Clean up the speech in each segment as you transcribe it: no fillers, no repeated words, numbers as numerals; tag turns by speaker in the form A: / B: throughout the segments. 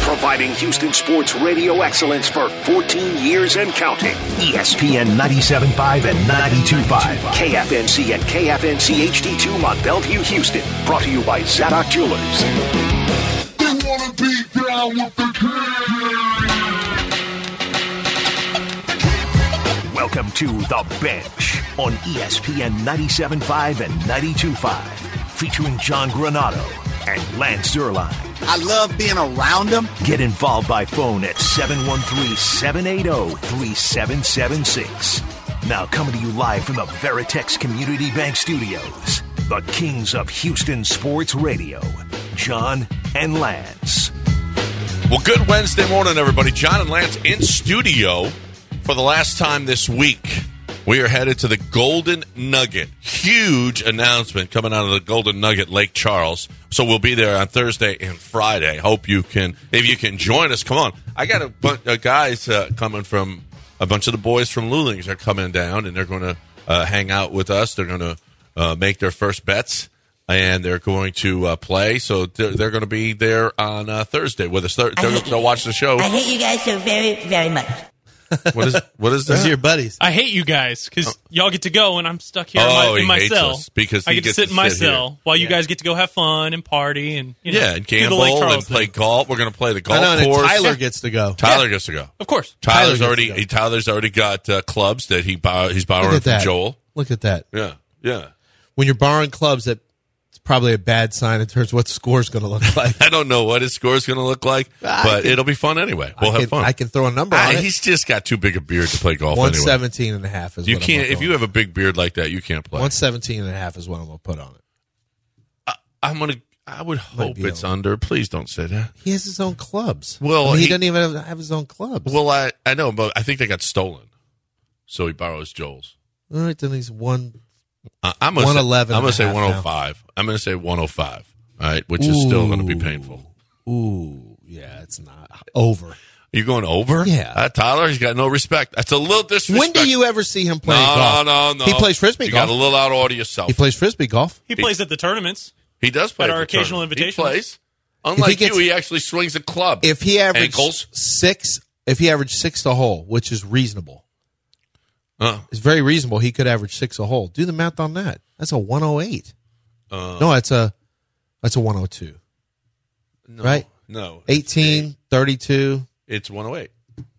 A: providing Houston sports radio excellence for 14 years and counting. ESPN 97.5 and 92.5. KFNC and KFNC HD2 Mont Bellevue, Houston. Brought to you by Zadok Jewelers.
B: They want to be down with the king.
A: Welcome to The Bench on ESPN 97.5 and 92.5. Featuring John Granado and Lance Zierlein.
C: I love being around them.
A: Get involved by phone at 713-780-3776. Now coming to you live from the Veritex Community Bank Studios, the kings of Houston sports radio, John and Lance.
D: Well, good Wednesday morning, everybody. John and Lance in studio for the last time this week. We are headed to the Golden Nugget. Huge announcement coming out of the Golden Nugget, Lake Charles. So we'll be there on Thursday and Friday. Hope you can, if you can join us, come on. I got a bunch of guys coming from, a bunch of the boys from Lulings are coming down, and they're going to hang out with us. They're going to make their first bets, and they're going to play. So they're going to be there on Thursday with us. They'll watch the show.
E: I hate you guys so very, very much.
D: What is
F: Those
D: that?
F: are your buddies.
G: I hate you guys because y'all get to go and I'm stuck here in my cell.
D: Because
G: I get to sit in my cell
D: here
G: while you guys get to go have fun and party and
D: and gamble and play golf. We're going to play the golf
F: and
D: course.
F: Tyler gets to go.
D: Tyler gets to go.
G: Of course.
D: Tyler's already got clubs that he's borrowing from Joel.
F: Look at that.
D: Yeah.
F: When you're borrowing clubs, that's probably a bad sign in terms of what the score's going to look like.
D: I don't know what his score's going to look like, but it'll be fun anyway. We'll have fun.
F: I can throw a number on it.
D: He's just got too big a beard to play golf
F: 117 and a half is
D: you
F: what
D: can't.
F: I'm
D: If you have a big beard like that, you can't play.
F: 117 and a half is what I'm going to put on it.
D: I would hope it's under. Please don't say that.
F: He has his own clubs.
D: Well,
F: he doesn't even have his own clubs.
D: Well, I know, but I think they got stolen, so he borrows Joel's.
F: All right, then he's one.
D: I'm going
F: 111.
D: I'm going to say 105. I'm going to say 105. All right, which is still going to be painful.
F: Ooh, yeah, it's not over.
D: You going over?
F: Yeah.
D: Tyler, he's got no respect. That's a little disrespect.
F: When do you ever see him play golf?
D: No.
F: He plays Frisbee golf.
D: You got a little out of order yourself.
F: He plays Frisbee golf.
G: He plays at the tournaments.
D: He does play
G: at
D: at
G: our
D: the
G: occasional
D: tournament.
G: invitations.
D: He plays. Unlike he actually swings a club.
F: If he averaged
D: ankles.
F: 6, if he averaged 6 a hole, which is reasonable. It's very reasonable. He could average 6 a hole. Do the math on that. That's a 108. No, that's a 102.
D: No,
F: right?
D: No.
F: 18, 32.
D: It's 108.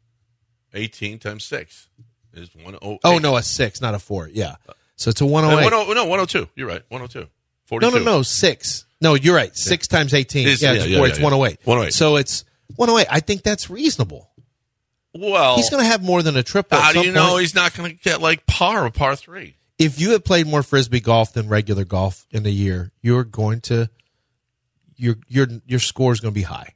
D: 18 times 6 is 108.
F: Oh, no, a 6, not a 4. Yeah. So it's a 108.
D: No, 102. You're right. 102. 42.
F: No, 6. No, you're right. 6 times 18. It's 108.
D: 108.
F: So it's 108. I think that's reasonable.
D: Well,
F: he's going to have more than a triple.
D: How do you know he's not going to get like par or par 3?
F: If you had played more Frisbee golf than regular golf in a year, you're going to your score is going to be high.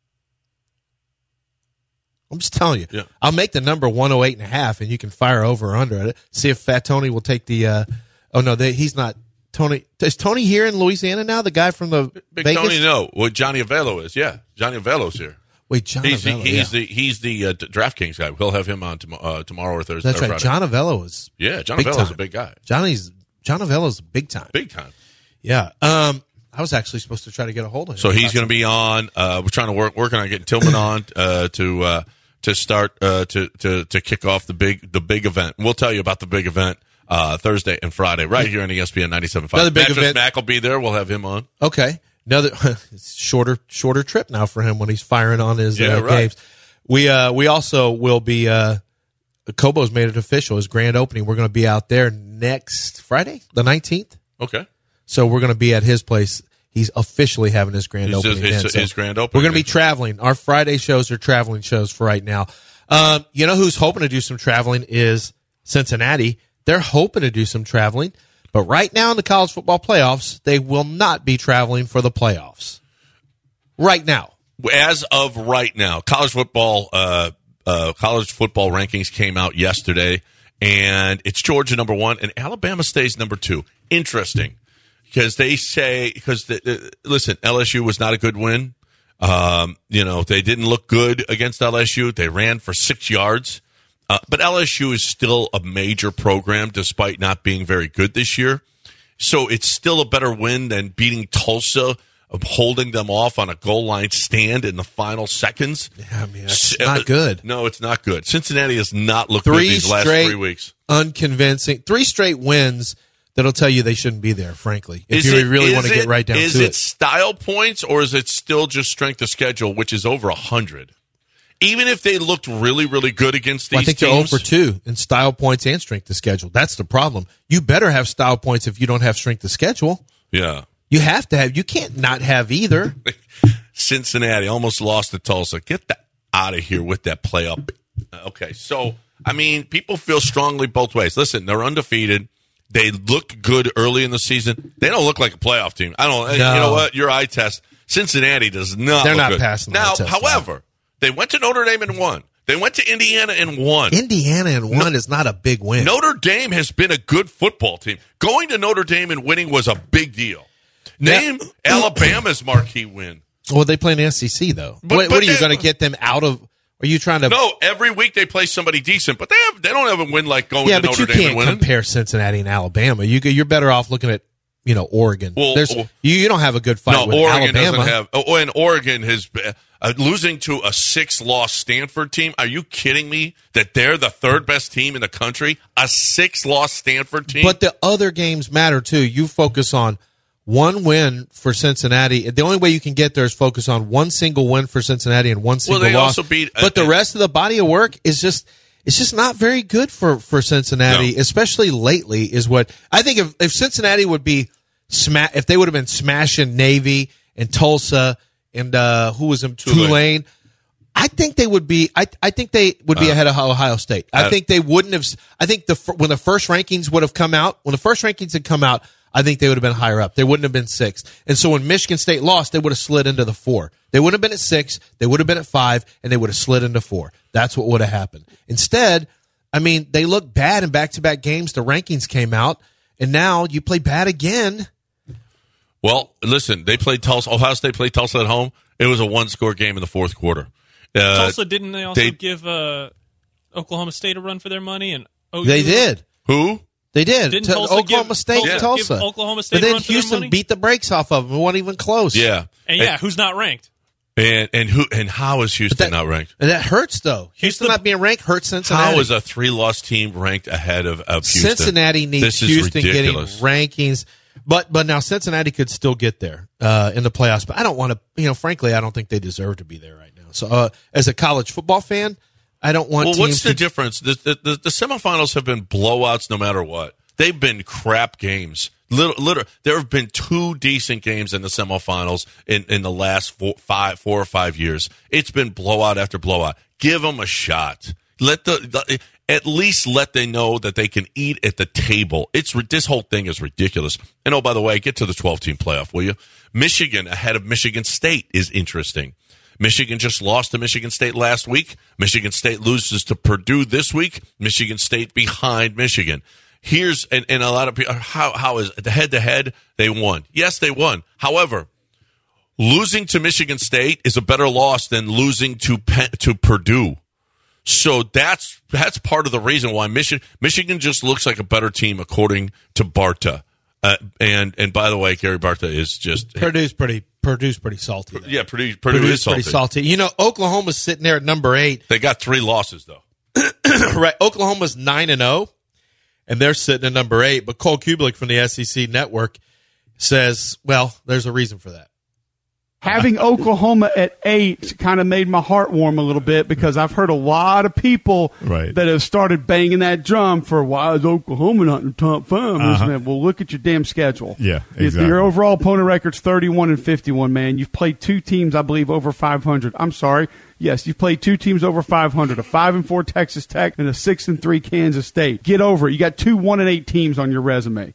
F: I'm just telling you.
D: Yeah.
F: I'll make the number 108 and a half, and you can fire over or under it. See if Fat Tony will take the. He's not. Tony, is Tony here in Louisiana now? The guy from the
D: Big
F: Vegas?
D: Tony, no. What Johnny Avello is, yeah. Johnny Avello's here.
F: Wait, John Avello.
D: He's the DraftKings guy. We'll have him on tomorrow or Thursday.
F: That's
D: or
F: right.
D: Friday.
F: John Avello is.
D: Yeah, John Avello's a big guy.
F: John Avello's big time.
D: Big time.
F: Yeah. I was actually supposed to try to get a hold of him.
D: So he's going to be on. We're trying to working on getting Tillman on to start to kick off the big event. We'll tell you about the big event Thursday and Friday right here on ESPN 97.5.
F: Another big
D: Mattress
F: event.
D: Mac will be there. We'll have him on.
F: Okay. Another shorter trip now for him when he's firing on his games. We also will be Kobo's made it official, his grand opening. We're going to be out there next Friday, the 19th.
D: Okay.
F: So we're going to be at his place. He's officially having his grand opening.
D: His grand opening.
F: We're going to be traveling. Our Friday shows are traveling shows for right now. You know who's hoping to do some traveling is Cincinnati. They're hoping to do some traveling. But right now in the college football playoffs, they will not be traveling for the playoffs. Right now.
D: As of right now, college football rankings came out yesterday, and it's Georgia number 1, and Alabama stays number 2. Interesting, because they say listen, LSU was not a good win. They didn't look good against LSU. They ran for 6 yards. But LSU is still a major program despite not being very good this year. So it's still a better win than beating Tulsa holding them off on a goal line stand in the final seconds.
F: Yeah, I mean, that's not good.
D: No, it's not good. Cincinnati has not looked good these last 3 weeks.
F: Unconvincing. 3 straight wins that'll tell you they shouldn't be there, frankly, if you really want to get right down to it.
D: Is it style points, or is it still just strength of schedule, which is over 100? Even if they looked really, really good against these teams.
F: I think they're 0 for 2 in style points and strength of schedule. That's the problem. You better have style points if you don't have strength of schedule.
D: Yeah.
F: You have to have. You can't not have either.
D: Cincinnati almost lost to Tulsa. Get that out of here with that play up. Okay, so, I mean, people feel strongly both ways. Listen, they're undefeated. They looked good early in the season. They don't look like a playoff team. No. You know what? Your eye test. Cincinnati does not
F: They're
D: look
F: not
D: good.
F: passing the
D: now,
F: eye test.
D: however, they went to Notre Dame and won. They went to Indiana and won.
F: Indiana and won is not a big win.
D: Notre Dame has been a good football team. Going to Notre Dame and winning was a big deal. Name Alabama's marquee win.
F: Well, they play in the SEC, though. What are you going to get them out of? Are you trying to?
D: No, every week they play somebody decent, but they don't have a win like going to Notre Dame and winning.
F: Yeah, but you can't compare Cincinnati and Alabama. You're better off looking at Oregon.
D: Well,
F: you don't have a good fight with
D: Oregon
F: Alabama.
D: Doesn't have. And Oregon has losing to a 6-loss Stanford team. Are you kidding me? That they're the 3rd best team in the country, a 6-loss Stanford team.
F: But the other games matter too. You focus on one win for Cincinnati. The only way you can get there is focus on one single win for Cincinnati and one single loss.
D: Also beat,
F: but the rest of the body of work is just. It's just not very good for Cincinnati, especially lately. Is what I think. If Cincinnati would be if they would have been smashing Navy and Tulsa and who was in Tulane, I think they would be. I think they would be ahead of Ohio State. I think they wouldn't have. I think when the first rankings would have come out, had come out, I think they would have been higher up. They wouldn't have been 6th. And so when Michigan State lost, they would have slid into the 4. They would have been at 6, they would have been at 5, and they would have slid into 4. That's what would have happened. Instead, I mean, they looked bad in back-to-back games. The rankings came out, and now you play bad again.
D: Well, listen, they played Tulsa. Ohio State played Tulsa at home. It was a 1-score game in the 4th quarter.
G: Tulsa, didn't they also give Oklahoma State a run for their money? And
F: they did.
D: Who?
F: They did.
G: Didn't
F: Oklahoma State and Tulsa.
G: Give Oklahoma State
F: but then
G: a run for
F: Houston
G: their money?
F: beat the brakes off of them. It wasn't even close.
D: Yeah.
G: And who's not ranked?
D: And how is Houston not ranked?
F: And that hurts, though. Houston not being ranked hurts Cincinnati.
D: How is a 3-loss team ranked ahead of Houston?
F: Cincinnati needs Houston getting rankings. But now Cincinnati could still get there in the playoffs. But I don't want to, frankly, I don't think they deserve to be there right now. So as a college football fan, I don't want teams
D: what's the difference? The semifinals have been blowouts no matter what. They've been crap games. There have been 2 decent games in the semifinals in the last 4 or 5 years. It's been blowout after blowout. Give them a shot. At least let them know that they can eat at the table. This whole thing is ridiculous. And by the way, get to the 12-team playoff, will you? Michigan ahead of Michigan State is interesting. Michigan just lost to Michigan State last week. Michigan State loses to Purdue this week. Michigan State behind Michigan. And a lot of people, how is the head-to-head? They won. Yes, they won. However, losing to Michigan State is a better loss than losing to Purdue. So that's part of the reason why Michigan just looks like a better team according to Barta. And by the way, Gary Barta is just
F: Purdue's pretty salty. Though.
D: Yeah, Purdue is salty.
F: Pretty salty. Oklahoma's sitting there at number 8.
D: They got 3 losses though.
F: Right, Oklahoma's 9-0. And they're sitting at number 8. But Cole Kublik from the SEC Network says, well, there's a reason for that.
H: Having Oklahoma at 8 kind of made my heart warm a little bit because I've heard a lot of people that have started banging that drum for why is Oklahoma not in the top 5? Well, look at your damn schedule.
I: Yeah, exactly.
H: Your overall opponent record's 31-51, man. You've played 2 teams, I believe, over 500. I'm sorry. Yes, you've played 2 teams over 500, a 5-4 Texas Tech and a 6-3 Kansas State. Get over it. You got 2 1-8 teams on your resume.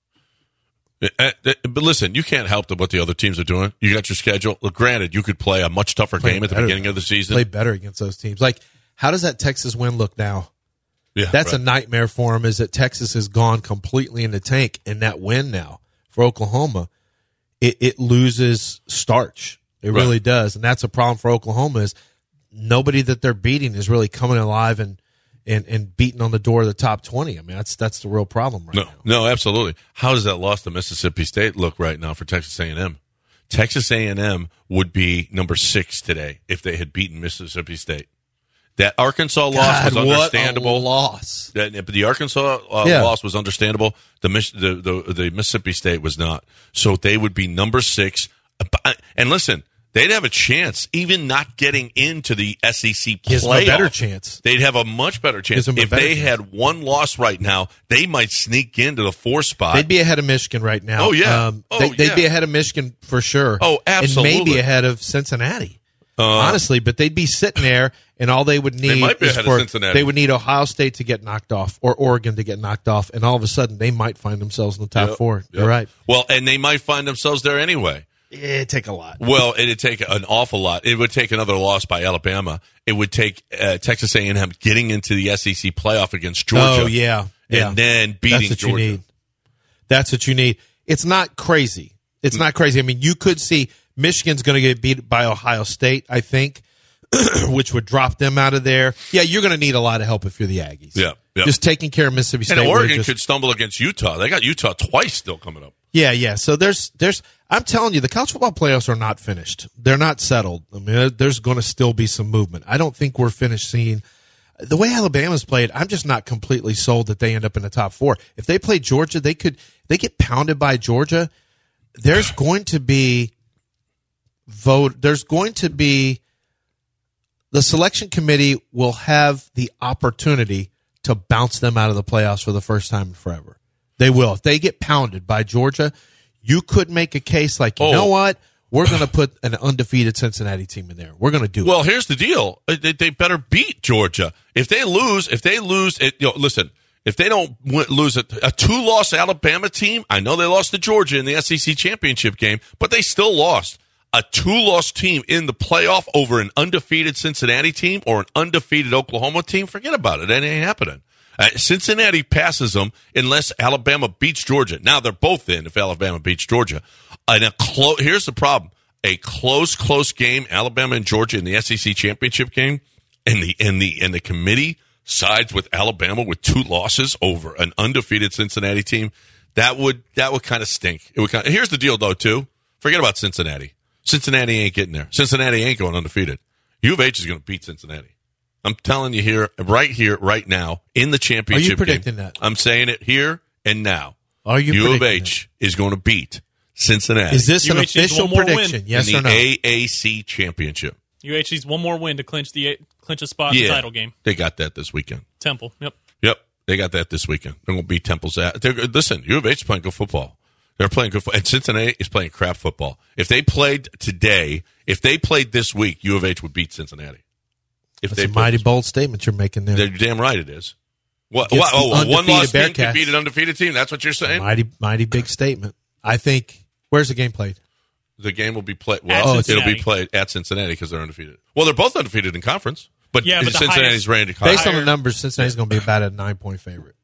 D: But listen, you can't help what the other teams are doing. You got your schedule. Look, granted, you could play a much tougher game at the beginning of the season.
F: Play better against those teams. Like, how does that Texas win look now?
D: Yeah,
F: that's a nightmare for them. Is that Texas has gone completely in the tank, and that win now for Oklahoma, it loses starch. It really does, and that's a problem for Oklahoma. Is nobody that they're beating is really coming alive and beating on the door of the top 20. I mean, that's the real problem right now.
D: No, absolutely. How does that loss to Mississippi State look right now for Texas A&M? Texas A&M would be number 6 today if they had beaten Mississippi State. That Arkansas loss was understandable.
F: What a loss.
D: The Arkansas loss was understandable. The Mississippi State was not. So they would be number 6. And listen, they'd have a chance, even not getting into the SEC playoff.
F: Gives them a better chance.
D: They'd have a much better chance. If they had one loss right now, they might sneak into the 4 spot.
F: They'd be ahead of Michigan right now.
D: Oh, yeah.
F: They'd be ahead of Michigan for sure.
D: Oh, absolutely.
F: And maybe ahead of Cincinnati. Honestly, but they'd be sitting there, and all they would need they would need Ohio State to get knocked off or Oregon to get knocked off, and all of a sudden they might find themselves in the top 4. Yep. You're right.
D: Well, and they might find themselves there anyway.
F: It'd take a lot.
D: Well, it'd take an awful lot. It would take another loss by Alabama. It would take Texas A&M getting into the SEC playoff against Georgia.
F: Oh, yeah.
D: And then beating
F: That's what
D: Georgia.
F: You need. That's what you need. It's not crazy. It's not crazy. I mean, you could see Michigan's going to get beat by Ohio State, I think, which would drop them out of there. Yeah, you're going to need a lot of help if you're the Aggies.
D: Yeah.
F: Just taking care of Mississippi State.
D: And Oregon could stumble against Utah. They got Utah twice still coming up.
F: Yeah. So there's I'm telling you, the college football playoffs are not finished. They're not settled. I mean, there's going to still be some movement. I don't think we're finished seeing the way Alabama's played. I'm just not completely sold that they end up in the top 4. If they play Georgia, they get pounded by Georgia. There's going to be the selection committee will have the opportunity to bounce them out of the playoffs for the first time in forever. They will. If they get pounded by Georgia, you could make a case like, you know what? We're going to put an undefeated Cincinnati team in there. We're going to do it.
D: Well, here's the deal. They better beat Georgia. If they lose, listen, if they don't lose a 2-loss Alabama team, I know they lost to Georgia in the SEC championship game, but they still lost. A 2-loss team in the playoff over an undefeated Cincinnati team or an undefeated Oklahoma team, forget about it. That ain't happening. Cincinnati passes them unless Alabama beats Georgia. Now they're both in if Alabama beats Georgia. Here's the problem. A close game, Alabama and Georgia in the SEC championship game, and the committee sides with Alabama with 2 losses over an undefeated Cincinnati team. That would kind of stink. Here's the deal though too. Forget about Cincinnati. Cincinnati ain't getting there. Cincinnati ain't going undefeated. U of H is going to beat Cincinnati. I'm telling you here, right now, in the championship game.
F: Are you predicting that?
D: I'm saying it here and now.
F: Are you
D: U of H is going to beat Cincinnati.
F: Is this an official prediction? Yes or no?
D: In the AAC championship.
G: UH needs one more win to clinch a spot in the title game.
D: They got that this weekend.
G: Temple, yep.
D: Yep, they got that this weekend. They're going to beat Temple's ass. Listen, U of H is playing good football. They're playing good football. And Cincinnati is playing crap football. If they played this week, U of H would beat Cincinnati.
F: That's a mighty bold statement you're making there.
D: You're damn right it is. What? One loss team can beat an undefeated team? That's what you're saying?
F: Mighty big statement. I think. Where's the game played?
D: The game will be played. Well, it'll be played at Cincinnati because they're undefeated. Well, they're both undefeated in conference, but Cincinnati's ranked higher.
F: Based on the numbers, Cincinnati's going to be about a 9-point favorite.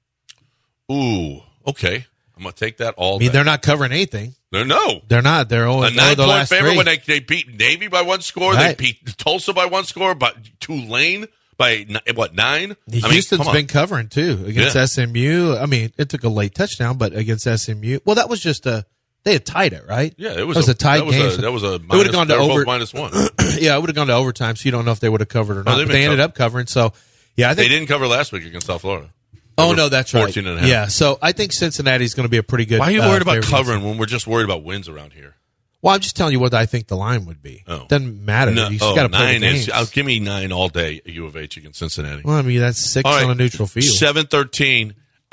D: Ooh, okay. I'm going to take that all.
F: I mean, they're not covering anything.
D: They're
F: not. They're only
D: a 9-point favorite
F: 3.
D: when they beat Navy by 1 score.
F: Right.
D: They beat Tulsa by 1 score. But Tulane by 9?
F: Houston's been covering too against SMU. I mean, it took a late touchdown, but against SMU, well, that was just they had tied it, right?
D: Yeah, it was
F: a tight game.
D: That was a.
F: It would have gone to
D: -1.
F: Yeah, it would have gone to overtime. So you don't know if they would have covered or not. But they ended up covering. So yeah, I think
D: they didn't cover last week against South Florida.
F: Oh, no, that's right.
D: 14.5.
F: Yeah, so I think Cincinnati's going to be a pretty good.
D: Why are you worried about covering when we're just worried about wins around here?
F: Well, I'm just telling you what I think the line would be.
D: Oh.
F: Doesn't matter. You just got to play the games.
D: Give me 9 all day at U of H against Cincinnati.
F: Well, I mean, that's 6 on a neutral field.
D: 7-13.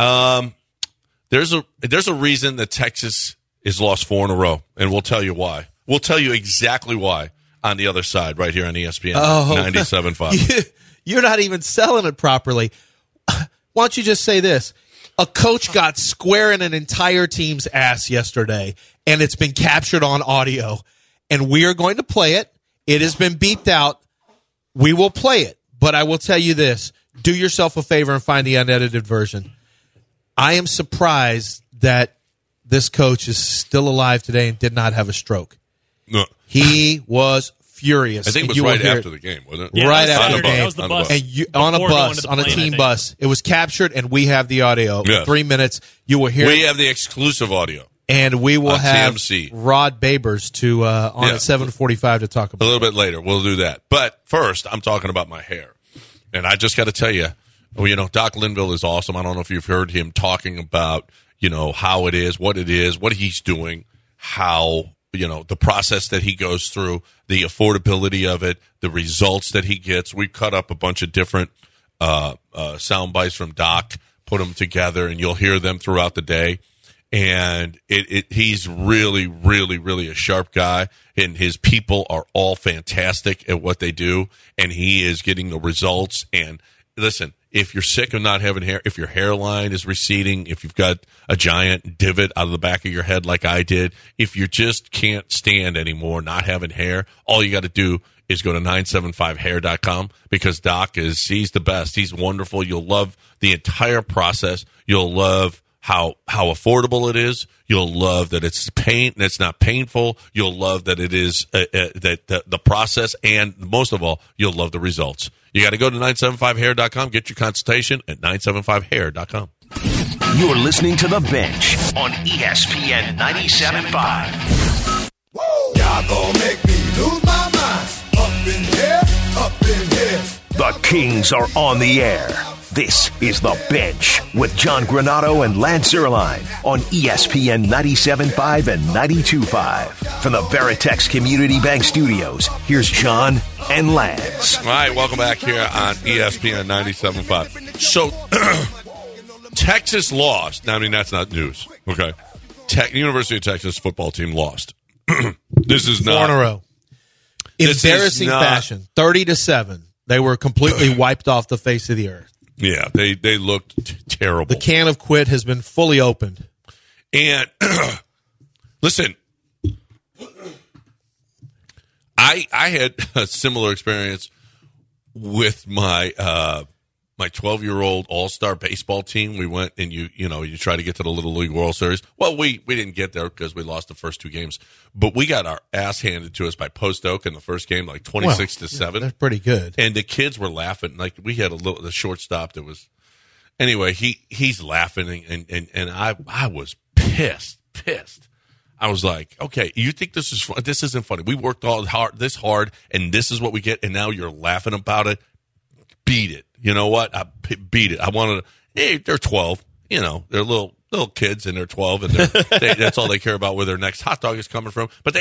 D: There's a reason that Texas has lost 4 in a row, and we'll tell you why. We'll tell you exactly why on the other side right here on ESPN 97.5.
F: You're not even selling it properly. Why don't you just say this? A coach got square in an entire team's ass yesterday, and it's been captured on audio, and we are going to play it. It has been beeped out. We will play it, but I will tell you this. Do yourself a favor and find the unedited version. I am surprised that this coach is still alive today and did not have a stroke.
D: No.
F: He was furious.
D: I think it was right after the game, wasn't it?
G: Yeah,
F: right after the game.
G: That was the bus.
F: And on a bus, on a team bus. It was captured, and we have the audio.
D: Yeah.
F: 3 minutes, you will hear
D: We have the exclusive audio.
F: And we will have
D: TMC.
F: Rod Babers to on at 7:45 to talk about
D: a little bit later. We'll do that. But first, I'm talking about my hair. And I just got to tell you, Doc Linville is awesome. I don't know if you've heard him talking about, how it is, what he's doing, how, the process that he goes through, the affordability of it, the results that he gets. We cut up a bunch of different sound bites from Doc, put them together, and you'll hear them throughout the day. And he's really, really, really a sharp guy, and his people are all fantastic at what they do, and he is getting the results. And listen, if you're sick of not having hair, if your hairline is receding, if you've got a giant divot out of the back of your head like I did, if you just can't stand anymore not having hair, all you got to do is go to 975hair.com, because Doc he's the best. He's wonderful. You'll love the entire process. You'll love how affordable it is. You'll love that it's not painful. You'll love that it is the process, and most of all, you'll love the results. You got to go to 975hair.com. Get your consultation at 975hair.com.
A: You're listening to The Bench on ESPN 97.5.
B: Y'all gonna make me lose my mind. Up in here, up in here.
A: The Kings are on the air. This is The Bench with John Granato and Lance Zierlein on ESPN 97.5 and 92.5. From the Veritex Community Bank Studios, here's John and Lance.
D: All right, welcome back here on ESPN 97.5. So, Texas lost. Now, I mean, that's not news. Okay. University of Texas football team lost. This is not
F: 4 in a row. Embarrassing fashion. 30-7. They were completely wiped off the face of the earth.
D: Yeah, they looked terrible.
F: The can of quit has been fully opened.
D: And listen, I had a similar experience with my my 12-year-old all-star baseball team. We went and you try to get to the Little League World Series. Well, we didn't get there because we lost the first 2 games, but we got our ass handed to us by Post Oak in the first game, like 26-7.
F: That's pretty good.
D: And the kids were laughing. Like, we had the shortstop that was anyway. He's laughing, and I was pissed. I was like, okay, you think this is fun? This isn't funny. We worked this hard, and this is what we get, and now you're laughing about it. Beat it. You know what? I beat it. I wanted to. Hey, they're 12. They're little kids, and they're 12, and that's all they care about, where their next hot dog is coming from. But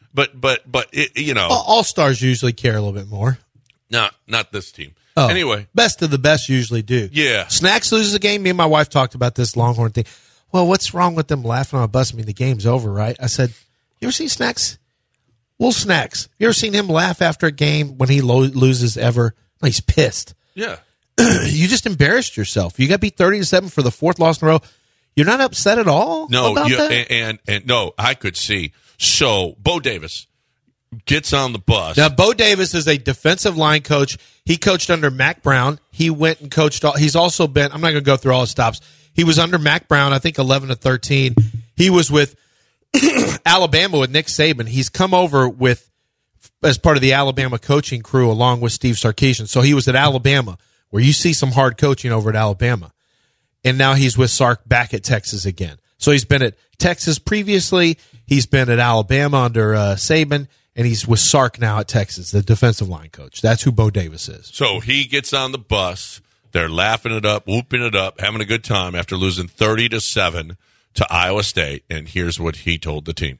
F: all stars usually care a little bit more.
D: No, not this team.
F: Oh,
D: anyway,
F: best of the best usually do.
D: Yeah.
F: Snacks loses a game. Me and my wife talked about this Longhorn thing. Well, what's wrong with them laughing on a bus? I mean, the game's over, right? I said, you ever seen Snacks? Well, Snacks. You ever seen him laugh after a game when he loses ever? He's pissed.
D: Yeah.
F: You just embarrassed yourself. You got beat 30-7 for the 4th loss in a row. You're not upset at all?
D: No,
F: about that?
D: And no, I could see. So Bo Davis gets on the bus.
F: Now, Bo Davis is a defensive line coach. He coached under Mac Brown. He went and coached. He's also been. I'm not going to go through all his stops. He was under Mac Brown, I think 11-13. He was with Alabama with Nick Saban. He's come over as part of the Alabama coaching crew along with Steve Sarkisian. So he was at Alabama, where you see some hard coaching over at Alabama. And now he's with Sark back at Texas again. So he's been at Texas previously. He's been at Alabama under Saban, and he's with Sark now at Texas, the defensive line coach. That's who Bo Davis is.
D: So he gets on the bus. They're laughing it up, whooping it up, having a good time after losing 30-7 to Iowa State. And here's what he told the team.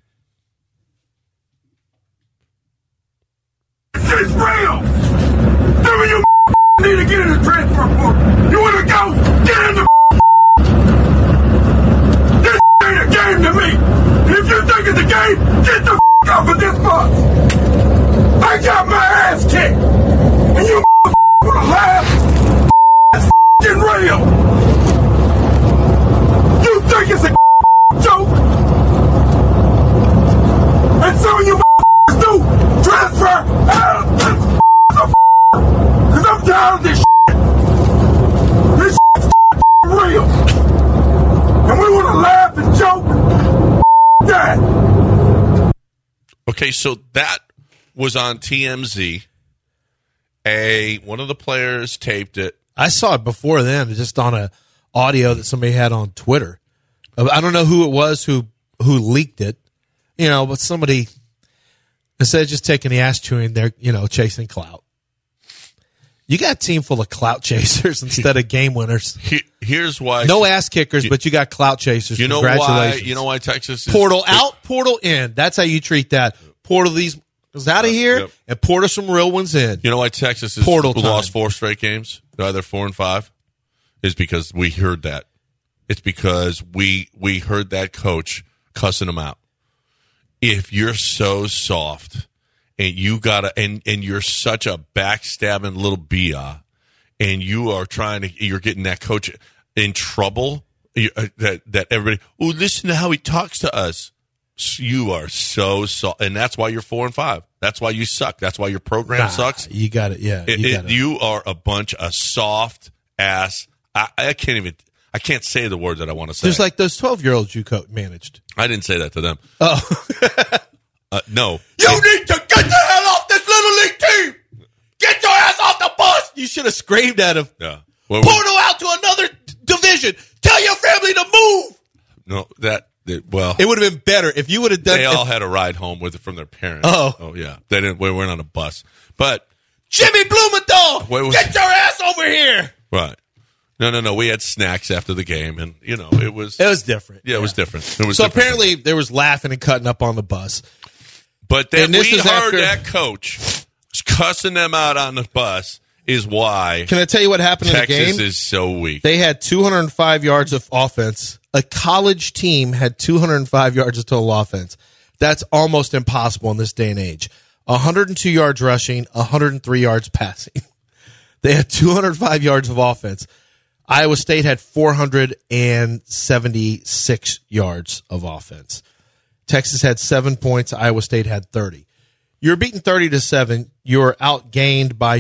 B: It's real. Some of you need to get in the transfer portal. You want to go? Get in the. This ain't a game to me. If you think it's a game, get the off of this bus. I got my ass kicked, and you want to laugh? It's real. You think it's a joke? And some of you do transfer out of this because I'm tired of this shit. This shit's real. And we want to laugh and joke. That.
D: Okay, so that was on TMZ. One of the players taped it.
F: I saw it before then, just on a audio that somebody had on Twitter. I don't know who it was who who leaked it, but somebody, instead of just taking the ass chewing, they're, chasing clout. You got a team full of clout chasers instead of game winners.
D: Here's why.
F: No ass kickers, but you got clout chasers.
D: You know
F: Congratulations.
D: why? You know why Texas is
F: portal out, portal in. That's how you treat that. Portal these goes out of here, and portal some real ones in.
D: You know why Texas has lost 4 straight games, either 4 and 5, is because we heard that. It's because we heard that coach cussing them out. If you're so soft and you gotta and you're such a backstabbing little bia, and you're getting that coach in trouble, that everybody, listen to how he talks to us. You are so soft, and that's why you're 4 and 5. That's why you suck. That's why your program sucks.
F: You got it. Yeah,
D: you are a bunch of soft ass. I can't say the word that I want to say.
F: There's like those 12-year-olds you managed.
D: I didn't say that to them.
F: Oh.
D: No.
F: You need to get the hell off this little league team. Get your ass off the bus. You should have screamed at him.
D: Yeah.
F: Portal out to another division. Tell your family to move.
D: No,
F: it would have been better if you would have done.
D: They all had a ride home from their parents.
F: Oh
D: yeah. They didn't. We weren't on a bus. But
F: Jimmy Blumenthal, get your ass over here.
D: Right. No. We had snacks after the game, and it was
F: different.
D: Yeah, it was different. It was
F: so
D: different.
F: Apparently there was laughing and cutting up on the bus.
D: But then we heard that coach cussing them out on the bus is why.
F: Can I tell you what happened in the game?
D: Texas is so weak.
F: They had 205 yards of offense. A college team had 205 yards of total offense. That's almost impossible in this day and age. 102 yards rushing, 103 yards passing. They had 205 yards of offense. Iowa State had 476 yards of offense. Texas had 7 points. Iowa State had 30. You're beaten 30-7. You're outgained by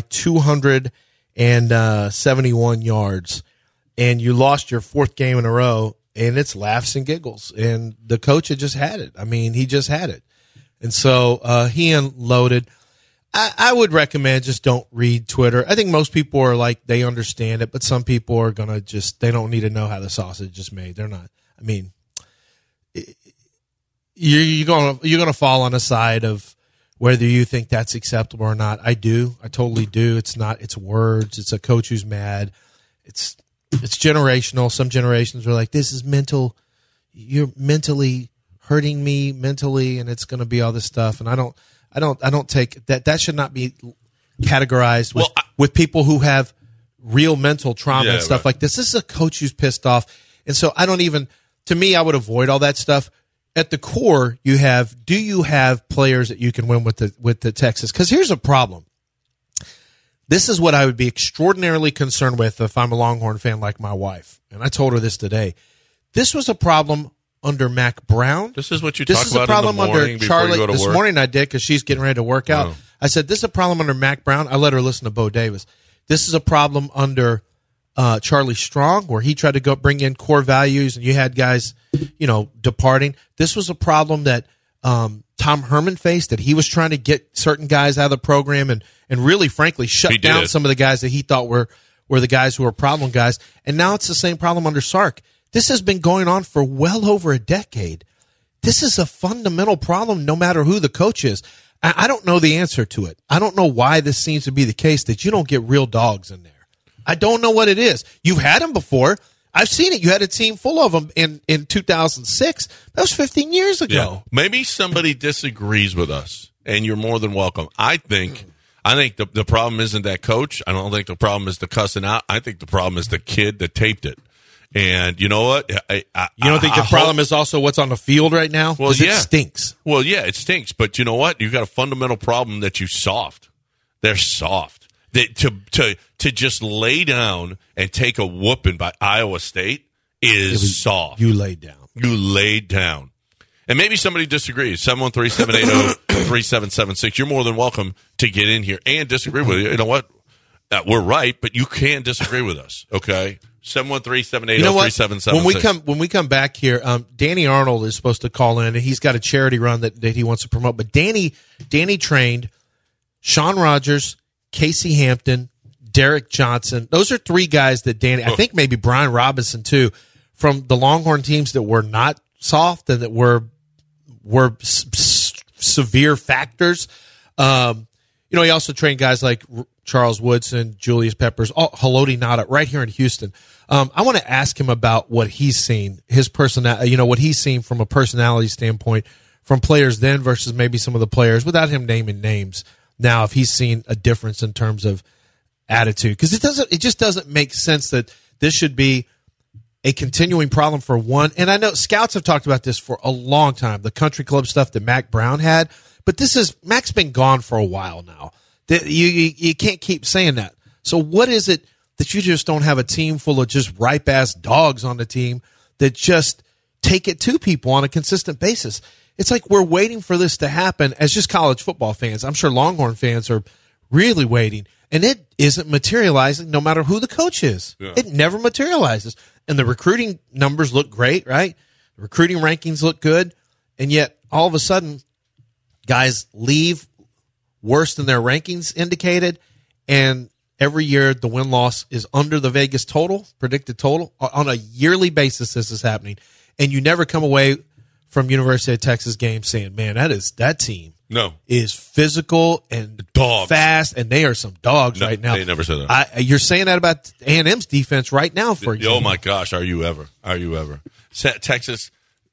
F: 271 yards, and you lost your 4th game in a row. And it's laughs and giggles. And the coach had just had it. I mean, he just had it. And so he unloaded. I would recommend just don't read Twitter. I think most people are like, they understand it, but some people are going to they don't need to know how the sausage is made. They're not. I mean, you're going to fall on the side of whether you think that's acceptable or not. I do. I totally do. It's not. It's words. It's a coach who's mad. It's generational. Some generations are like, this is mental. You're mentally hurting me mentally, and it's going to be all this stuff. And I don't take that. That should not be categorized with people who have real mental trauma and stuff like this. This is a coach who's pissed off. And so to me, I would avoid all that stuff. At the core, do you have players that you can win with the Texas? Because here's a problem. This is what I would be extraordinarily concerned with if I'm a Longhorn fan like my wife. And I told her this today. This was a problem under Mac Brown.
D: This is what you talk about in the morning before you go to work?
F: This morning I did because she's getting ready to work out.
D: Oh.
F: I said, this is a problem under Mac Brown. I let her listen to Bo Davis. This is a problem under Charlie Strong, where he tried to bring in core values, and you had guys, departing. This was a problem that Tom Herman faced, that he was trying to get certain guys out of the program and really, frankly, shut down some of the guys that he thought were the guys who were problem guys. And now it's the same problem under Sark. This has been going on for well over a decade. This is a fundamental problem no matter who the coach is. I don't know the answer to it. I don't know why this seems to be the case, that you don't get real dogs in there. I don't know what it is. You've had them before. I've seen it. You had a team full of them in 2006. That was 15 years ago.
D: Yeah. Maybe somebody disagrees with us, and you're more than welcome. I think the problem isn't that coach. I don't think the problem is the cussing out. I think the problem is the kid that taped it. And you know what?
F: You don't think the problem is also what's on the field right now?
D: Well, yeah.
F: It stinks.
D: Well, yeah, it stinks. But you know what? You got a fundamental problem that you soft. They're soft. To just lay down and take a whooping by Iowa State is soft.
F: You laid down.
D: You laid down. And maybe somebody disagrees. 713-780-3776. You're more than welcome to get in here and disagree with you. You know what? We're right, but you can disagree with us. Okay? 713-780-3776.
F: When we come back here, Danny Arnold is supposed to call in, and he's got a charity run that he wants to promote. But Danny trained Sean Rogers, Casey Hampton, Derek Johnson. Those are 3 guys that Danny, I think maybe Brian Robinson too, from the Longhorn teams that were not soft and that were severe factors. He also trained guys like Charles Woodson, Julius Peppers, Haloti Ngata right here in Houston. I want to ask him about what he's seen, his personality, what he's seen from a personality standpoint from players then versus maybe some of the players without him naming names now, if he's seen a difference in terms of attitude. Because it just doesn't make sense that this should be a continuing problem for one. And I know scouts have talked about this for a long time, the country club stuff that Mack Brown had. But Mac's been gone for a while now. You can't keep saying that. So what is it that you just don't have a team full of just ripe-ass dogs on the team that just take it to people on a consistent basis? It's like we're waiting for this to happen as just college football fans. I'm sure Longhorn fans are really waiting. And it isn't materializing no matter who the coach is. Yeah. It never materializes. And the recruiting numbers look great, right? The recruiting rankings look good. And yet, all of a sudden, guys leave worse than their rankings indicated, and every year the win-loss is under the Vegas total, predicted total. On a yearly basis, this is happening. And you never come away from University of Texas games saying, man, that team is physical and
D: dogs.
F: Fast, and they are some dogs right now.
D: They never said that.
F: You're saying that about A&M's defense right now, for example.
D: Oh, my gosh, are you ever? Texas...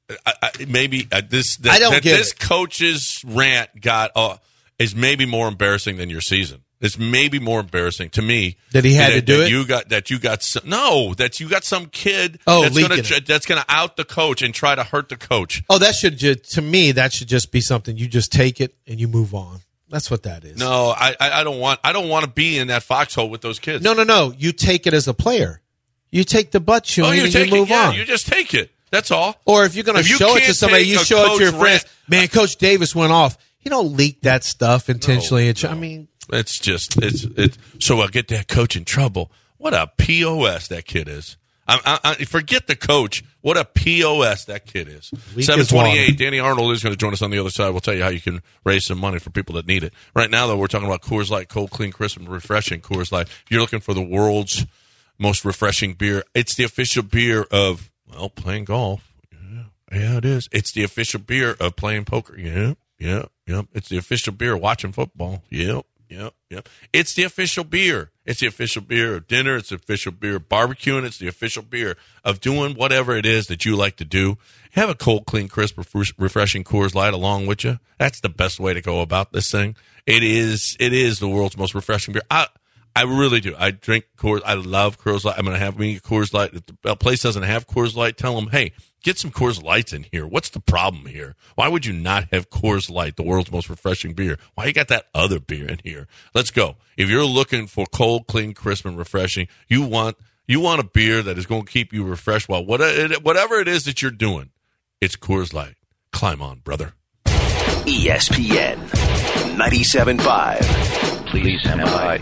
D: this coach's rant is maybe more embarrassing than your season. It's maybe more embarrassing to me
F: that he had to do it.
D: That you got some kid that's going to out the coach and try to hurt the coach.
F: Oh, that should just be something you just take it and you move on. That's what that is.
D: No, I don't want to be in that foxhole with those kids.
F: No. You take it as a player. You take the butt chewing and you move on.
D: You just take it. That's all.
F: Or if you're going to show it to somebody, you show it to your friends. Man, Coach Davis went off. You don't leak that stuff intentionally.
D: No.
F: I mean,
D: it's just so I'll get that coach in trouble. What a POS that kid is. I forget the coach. What a POS that kid is. 7:28. Danny Arnold is going to join us on the other side. We'll tell you how you can raise some money for people that need it. Right now, though, we're talking about Coors Light, cold, clean, crisp, and refreshing. Coors Light. If you're looking for the world's most refreshing beer, it's the official beer of playing golf. Yeah, it is. It's the official beer of playing poker. Yeah. It's the official beer of watching football. Yep. It's the official beer. It's the official beer of dinner. It's the official beer of barbecuing. It's the official beer of doing whatever it is that you like to do. Have a cold, clean, crisp, refreshing Coors Light along with you. That's the best way to go about this thing. It is the world's most refreshing beer. I really do. I drink Coors. I love Coors Light. I'm going to have me a Coors Light. If the place doesn't have Coors Light, tell them, hey, get some Coors Lights in here. What's the problem here? Why would you not have Coors Light, the world's most refreshing beer? Why you got that other beer in here? Let's go. If you're looking for cold, clean, crisp, and refreshing, you want a beer that is going to keep you refreshed while whatever it is that you're doing. It's Coors Light. Climb on, brother.
A: ESPN 97.5. Please stand by.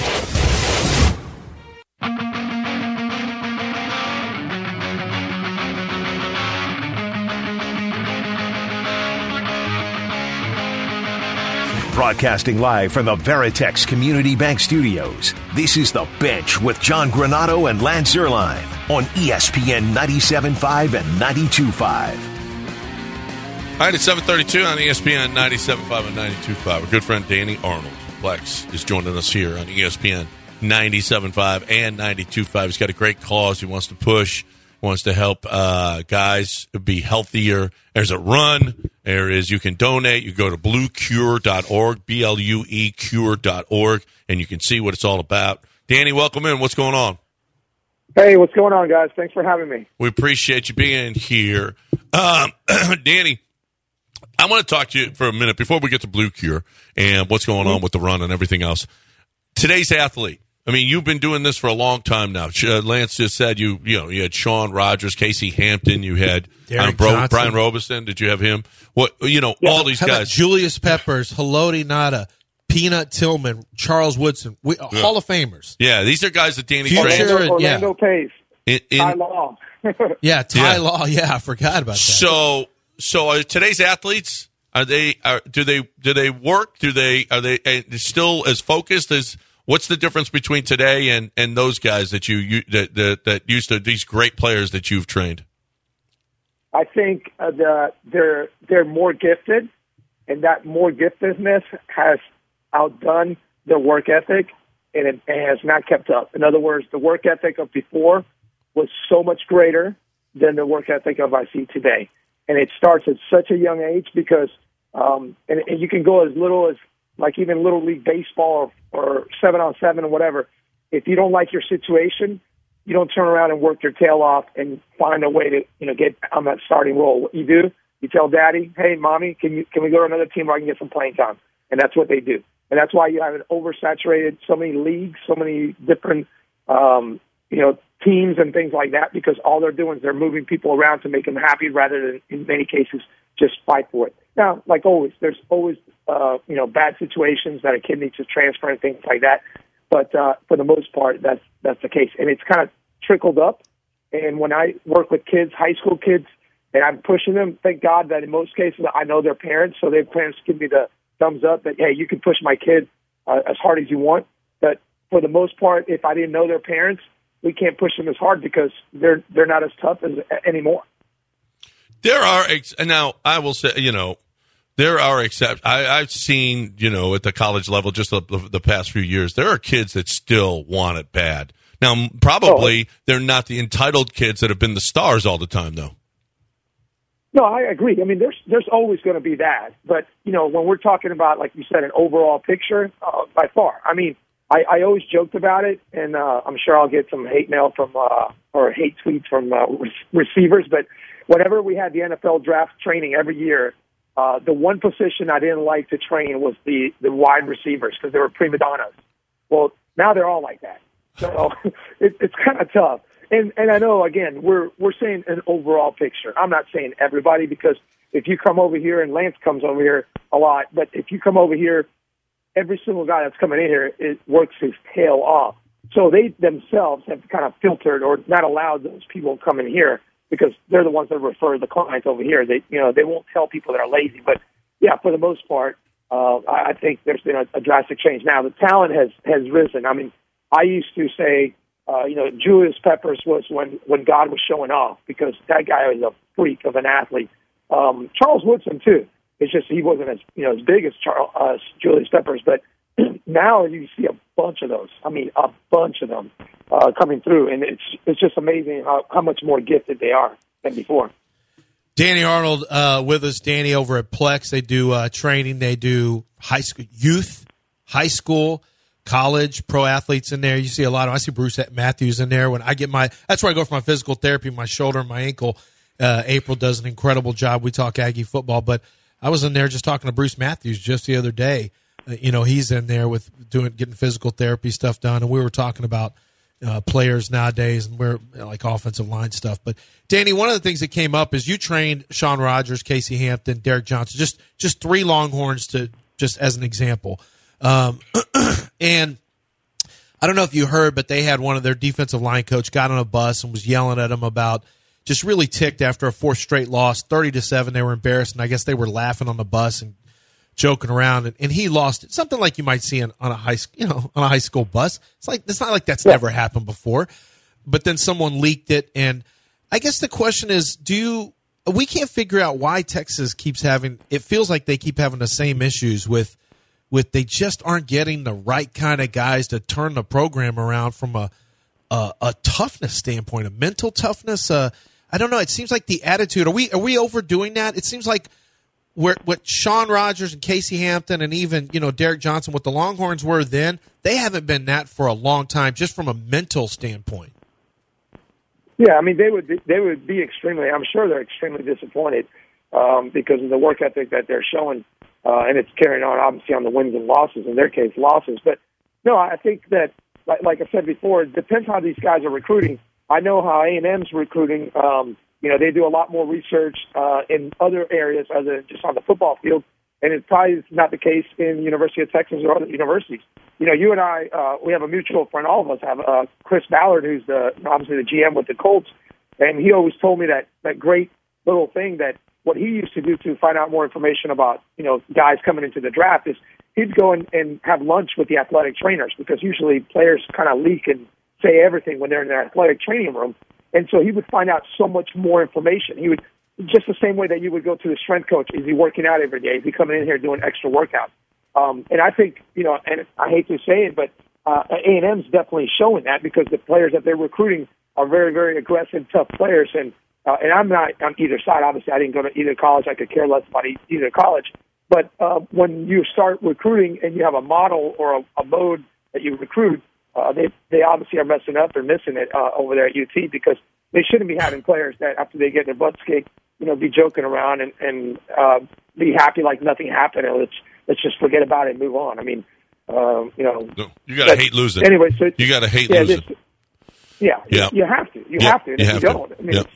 A: Broadcasting live from the Veritex Community Bank Studios, this is The Bench with John Granato and Lance Zierlein on ESPN 97.5 and 92.5.
D: All right, it's 7:32 on ESPN 97.5 and 92.5. Our good friend Danny Arnold, Flex, is joining us here on ESPN 97.5 and 92.5. He's got a great cause he wants to push. Wants to help guys be healthier. There's a run. There is, you can donate. You go to bluecure.org, BLUE cure.org, and you can see what it's all about. Danny, welcome in. What's going on?
I: Hey, what's going on, guys? Thanks for having me.
D: We appreciate you being here. Danny, I want to talk to you for a minute before we get to Blue Cure and what's going on with the run and everything else. Today's athlete. I mean, you've been doing this for a long time now. Lance just said you had Sean Rogers, Casey Hampton, you had Brian Robeson. Did you have him? All these
F: How
D: guys.
F: About Julius Peppers, Haloti Ngata, Peanut Tillman, Charles Woodson, Hall of Famers.
D: Yeah, these are guys that Danny
F: trained.
I: Orlando Pace, Ty Law.
F: Law. Yeah, I forgot about that.
D: So today's athletes, do they work? Are they still as focused as? What's the difference between today and those guys that that used to, these great players that you've trained?
I: I think they're more gifted, and that more giftedness has outdone their work ethic, and it has not kept up. In other words, the work ethic of before was so much greater than the work ethic of I see today. And it starts at such a young age because, and you can go as little as like even Little League Baseball or 7-on-7 or whatever. If you don't like your situation, you don't turn around and work your tail off and find a way to, get on that starting role. What you do, you tell Daddy, hey, Mommy, can we go to another team where I can get some playing time? And that's what they do. And that's why you have an oversaturated, so many leagues, so many different, teams and things like that, because all they're doing is they're moving people around to make them happy rather than, in many cases, just fight for it. Now, like always, there's always, bad situations that a kid needs to transfer and things like that. But for the most part, that's the case. And it's kind of trickled up. And when I work with kids, high school kids, and I'm pushing them, thank God that in most cases I know their parents, so their parents give me the thumbs up that, hey, you can push my kid as hard as you want. But for the most part, if I didn't know their parents, we can't push them as hard because they're not as tough as anymore.
D: There are now. I will say, there are exceptions. I've seen, at the college level, just the past few years, there are kids that still want it bad. Now, probably they're not the entitled kids that have been the stars all the time, though.
I: No, I agree. I mean, there's always going to be that. But, when we're talking about, like you said, an overall picture, by far. I mean, I always joked about it, and I'm sure I'll get some hate mail from or hate tweets from receivers. But whenever we had the NFL draft training every year, the one position I didn't like to train was the wide receivers because they were prima donnas. Well, now they're all like that. So it's kind of tough. And I know, again, we're saying an overall picture. I'm not saying everybody, because if you come over here, and Lance comes over here a lot, but if you come over here, every single guy that's coming in here, it works his tail off. So they themselves have kind of filtered or not allowed those people to come in here because they're the ones that refer the clients over here. They won't tell people that are lazy. But, yeah, for the most part, I think there's been a drastic change. Now, the talent has risen. I mean, I used to say, Julius Peppers was when God was showing off, because that guy was a freak of an athlete. Charles Woodson, too. It's just he wasn't as big as Julius Peppers, but now you see a bunch of those. I mean, a bunch of them coming through, and it's just amazing how much more gifted they are than before.
F: Danny Arnold with us. Danny over at Plex. They do training. They do high school, youth, high school, college, pro athletes in there. You see a lot of. I see Bruce Matthews in there. When I get that's where I go for my physical therapy, my shoulder and my ankle. April does an incredible job. We talk Aggie football, but I was in there just talking to Bruce Matthews just the other day. He's in there with getting physical therapy stuff done, and we were talking about players nowadays, and we're like offensive line stuff. But Danny, one of the things that came up is you trained Sean Rogers, Casey Hampton, Derek Johnson, just three Longhorns just as an example. And I don't know if you heard, but they had one of their defensive line coach got on a bus and was yelling at them about. Just really ticked after a fourth straight loss, 30-7. They were embarrassed, and I guess they were laughing on the bus and joking around. And he lost it, something like you might see on a high school bus. It's not like that's never happened before. But then someone leaked it, and I guess the question is, we can't figure out why Texas keeps having. It feels like they keep having the same issues with they just aren't getting the right kind of guys to turn the program around from a toughness standpoint, a mental toughness. I don't know. It seems like the attitude. Are we overdoing that? It seems like what Sean Rogers and Casey Hampton and even Derek Johnson, what the Longhorns were then, they haven't been that for a long time, just from a mental standpoint.
I: Yeah, I mean they would be extremely. I'm sure they're extremely disappointed because of the work ethic that they're showing, and it's carrying on obviously on the wins and losses. In their case, losses. But no, I think that like I said before, it depends how these guys are recruiting. I know how A&M's recruiting. They do a lot more research in other areas other than just on the football field, and it's probably not the case in University of Texas or other universities. You and I, we have a mutual friend. All of us have Chris Ballard, who's obviously the GM with the Colts, and he always told me that great little thing that what he used to do to find out more information about guys coming into the draft is he'd go and have lunch with the athletic trainers, because usually players kind of leak and say everything when they're in their athletic training room. And so he would find out so much more information. He would just the same way that you would go to the strength coach. Is he working out every day? Is he coming in here doing extra workouts? And I think, and I hate to say it, but A&M's definitely showing that because the players that they're recruiting are very, very aggressive, tough players. And I'm not on either side. Obviously, I didn't go to either college. I could care less about either college. But when you start recruiting and you have a model or a mode that you recruit, they obviously are messing up or missing it over there at UT because they shouldn't be having players that after they get their butts kicked, be joking around and be happy like nothing happened. And let's just forget about it and move on. I mean,
D: No, you got to hate losing.
I: Anyway, so
D: you got to hate losing.
I: You have to. You have to. And if you don't, I mean,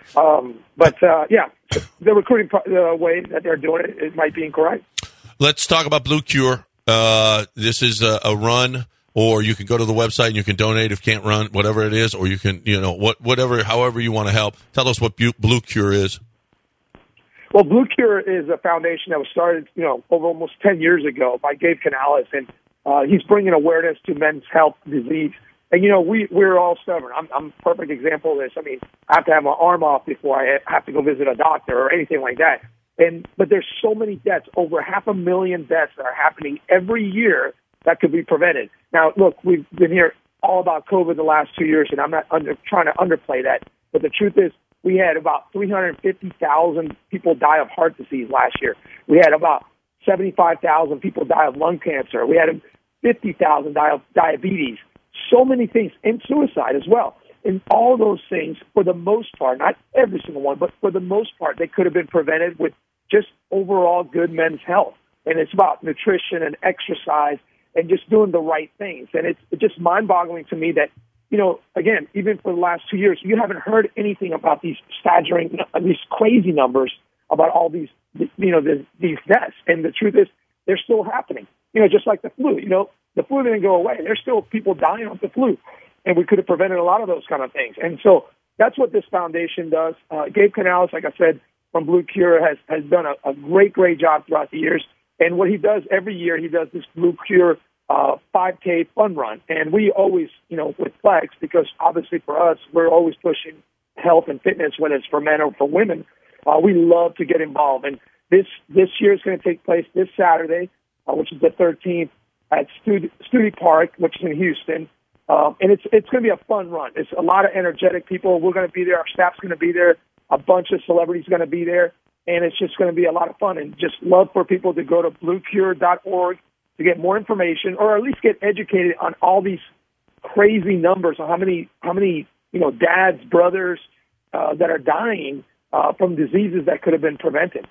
I: the recruiting way that they're doing it might be incorrect.
D: Let's talk about Blue Cure. This is a run, or you can go to the website and you can donate if you can't run, whatever it is, or you can, however you want to help. Tell us what Blue Cure is.
I: Well, Blue Cure is a foundation that was started, over almost 10 years ago by Gabe Canales, and he's bringing awareness to men's health disease. And, we're all stubborn. I'm a perfect example of this. I mean, I have to have my arm off before I have to go visit a doctor or anything like that. But there's so many deaths, over 500,000 deaths that are happening every year that could be prevented. Now, look, we've been here all about COVID the last 2 years, and I'm not trying to underplay that. But the truth is, we had about 350,000 people die of heart disease last year. We had about 75,000 people die of lung cancer. We had 50,000 die of diabetes. So many things, and suicide as well. And all those things, for the most part, not every single one, but for the most part, they could have been prevented with just overall good men's health. And it's about nutrition and exercise and just doing the right things. And it's just mind-boggling to me that, again, even for the last 2 years, you haven't heard anything about these staggering, these crazy numbers about all these deaths. And the truth is, they're still happening. Just like the flu. The flu didn't go away. There's still people dying of the flu. And we could have prevented a lot of those kind of things. And so that's what this foundation does. Gabe Canales, like I said, from Blue Cure has done a great job throughout the years. And what he does every year, he does this Blue Cure 5K fun run. And we always, with Plex, because obviously for us, we're always pushing health and fitness, whether it's for men or for women, we love to get involved. And this year is going to take place this Saturday, which is the 13th, at Studi Park, which is in Houston. And it's going to be a fun run. It's a lot of energetic people. We're going to be there. Our staff's going to be there. A bunch of celebrities are going to be there. And it's just going to be a lot of fun. And just love for people to go to bluecure.org to get more information, or at least get educated on all these crazy numbers on how many dads, brothers that are dying from diseases that could have been prevented.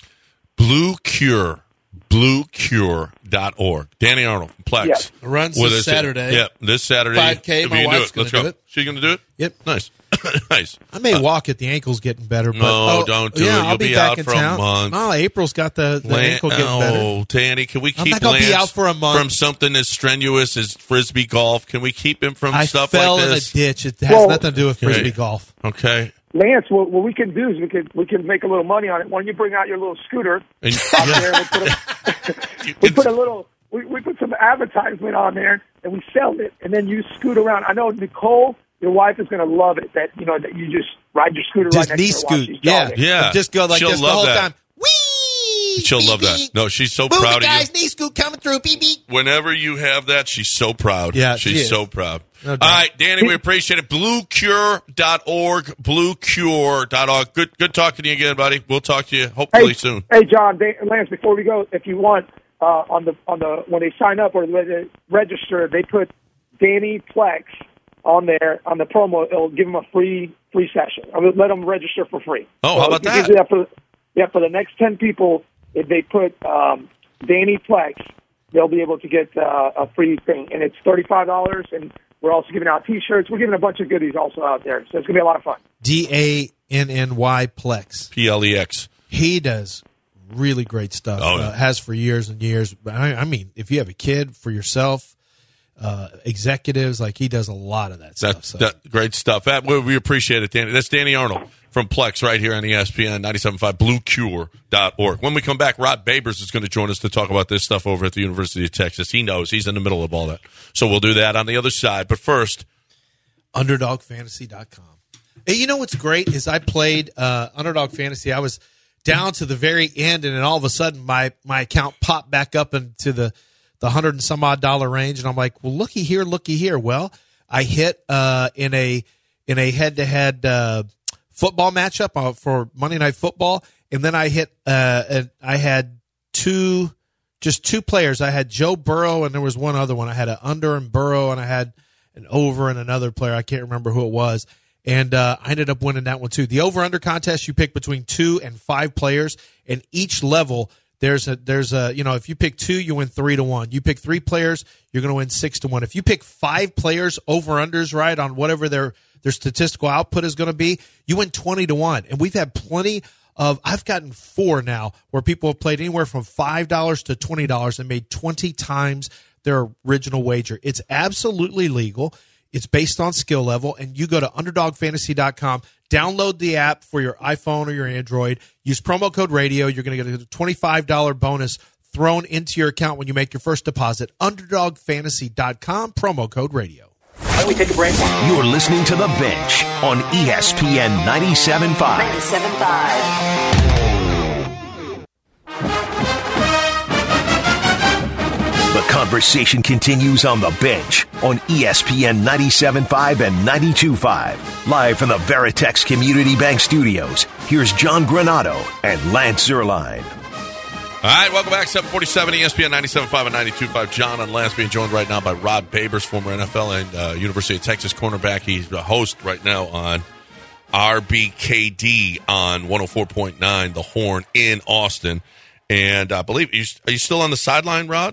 D: bluecure.org. Danny Arnold, Plex.
I: Yes.
F: Runs this Saturday.
D: Yeah, this Saturday.
F: 5K. My wife's going to do it.
D: She's going to do it?
F: Yep.
D: Nice. Nice.
F: I may walk it. The ankle's getting better. But,
D: No, don't do it.
F: I'll
D: You'll
F: be
D: be
F: back
D: out
F: in
D: for a
F: town.
D: month.
F: No, April's got the ankle getting better.
D: Oh, Danny, can we keep
F: not gonna be
D: Lance
F: out for a month.
D: from something as strenuous as Frisbee golf? Can we keep him from
F: I
D: stuff
F: fell
D: like
F: in a
D: this?
F: ditch. It has nothing to do with
D: Okay.
F: Frisbee golf.
D: Okay.
I: Lance, what we can do is we can make a little money on it. Why don't you bring out your little scooter
D: And-
I: out there? We put some advertisement on there, and we sell it, and then you scoot around. I know Nicole, your wife, is going to love it. That that you just ride your scooter
F: Just
I: right
F: knee
I: next to her while
F: scoot.
I: she's
F: Yeah.
I: jogging.
D: Yeah.
F: Just go like
D: She'll
F: this the
D: love
F: whole
D: that.
F: time. Whee!
D: She'll
F: Beep,
D: love that.
F: beep.
D: No, she's so
F: Move
D: proud
F: it,
D: of you.
F: guys. Knee scoot coming through. Beep, beep.
D: Whenever you have that, she's so proud.
F: Yeah, she
D: she's
F: is.
D: so proud.
F: No
D: All
F: doubt.
D: right, Danny, we appreciate it. Bluecure.org. Bluecure.org. Good talking to you again, buddy. We'll talk to you hopefully soon.
I: Hey, John, Lance, before we go, if you want, on the when they sign up or they register, they put Danny Plex on there on the promo. It'll give them a free session. I mean, let them register for free.
D: Oh, how about
I: if you
D: that?
I: do for the next 10 people, if they put Danny Plex, they'll be able to get a free thing, and it's $35. And we're also giving out T-shirts. We're giving a bunch of goodies also out there, so it's gonna be a lot of fun.
F: DANNY Plex.
D: PLEX.
F: He does really great stuff.
D: Oh, yeah.
F: Has for years and years. I mean, if you have a kid, for yourself, executives, like he does a lot of that stuff. So.
D: That great stuff. We appreciate it, Danny. That's Danny Arnold from Plex right here on ESPN 97.5, bluecure.org. When we come back, Rod Babers is going to join us to talk about this stuff over at the University of Texas. He knows. He's in the middle of all that. So we'll do that on the other side. But first,
F: UnderdogFantasy.com. Hey, you know what's great is I played Underdog Fantasy. I was down to the very end, and then all of a sudden my account popped back up into the $100 and some odd range, and I'm like, well, looky here. Well, I hit in a head-to-head football matchup for Monday Night Football, and then I hit and I had two players. I had Joe Burrow, and there was one other one. I had an under and Burrow, and I had an over and another player. I can't remember who it was. And I ended up winning that one too. The over-under contest, you pick between 2 and 5 players, and each level there's a if you pick 2, you win 3-1. You pick 3 players, you're going to win 6-1. If you pick 5 players over-unders right on whatever their statistical output is going to be, you win 20-1. And we've had plenty of. I've gotten 4 now where people have played anywhere from $5 to $20 and made 20 times their original wager. It's absolutely legal. It's based on skill level, and you go to UnderdogFantasy.com, download the app for your iPhone or your Android, use promo code radio. You're going to get a $25 bonus thrown into your account when you make your first deposit. UnderdogFantasy.com, promo code radio.
A: Why don't we take a break? You're listening to The Bench on ESPN 97.5.
J: 97.5.
A: The conversation continues on The Bench on ESPN 97.5 and 92.5. Live from the Veritex Community Bank Studios, here's John Granado and Lance Zierlein.
D: All right, welcome back. 747 ESPN 97.5 and 92.5. John and Lance being joined right now by Rod Babers, former NFL and University of Texas cornerback. He's the host right now on RBKD on 104.9 The Horn in Austin. And I believe, are you still on the sideline, Rod?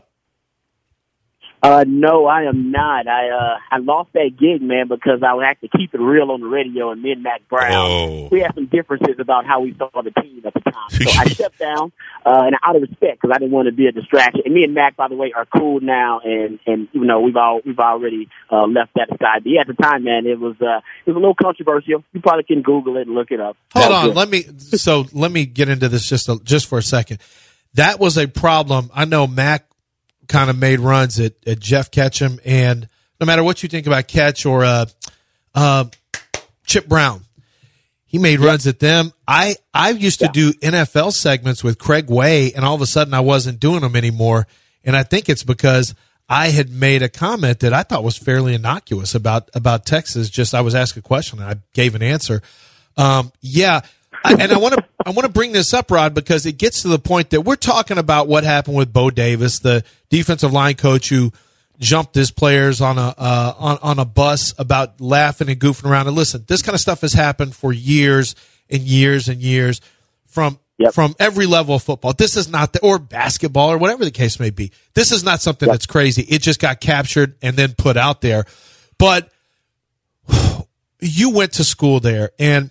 K: No, I am not. I lost that gig, man, because I would have to keep it real on the radio, and me and Mac Brown, we had some differences about how we saw the team at the time. So I stepped down, and out of respect, because I didn't want to be a distraction. And me and Mac, by the way, are cool now, and you know, we've already left that aside. But yeah, at the time, man, it was a little controversial. You probably can Google it and look it up.
F: Hold on, let me get into this just for a second. That was a problem. I know Mac kind of made runs at Jeff Ketchum, and no matter what you think about Ketch or Chip Brown, he made runs at them. I used to do NFL segments with Craig Way, and all of a sudden I wasn't doing them anymore, and I think it's because I had made a comment that I thought was fairly innocuous about Texas. I was asked a question and I gave an answer. And I want to bring this up, Rod, because it gets to the point that we're talking about what happened with Bo Davis, the defensive line coach who jumped his players on a bus about laughing and goofing around. And listen, this kind of stuff has happened for years and years and years from every level of football. This is not or basketball or whatever the case may be. This is not something that's crazy. It just got captured and then put out there. But you went to school there, and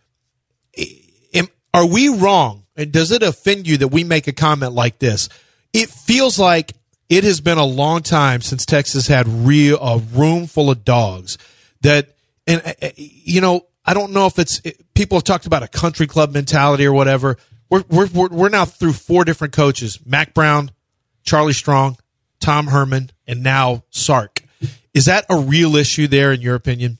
F: are we wrong? And does it offend you that we make a comment like this? It feels like it has been a long time since Texas had a room full of dogs. I don't know if people have talked about a country club mentality or whatever. We're now through 4 different coaches: Mac Brown, Charlie Strong, Tom Herman, and now Sark. Is that a real issue there, in your opinion?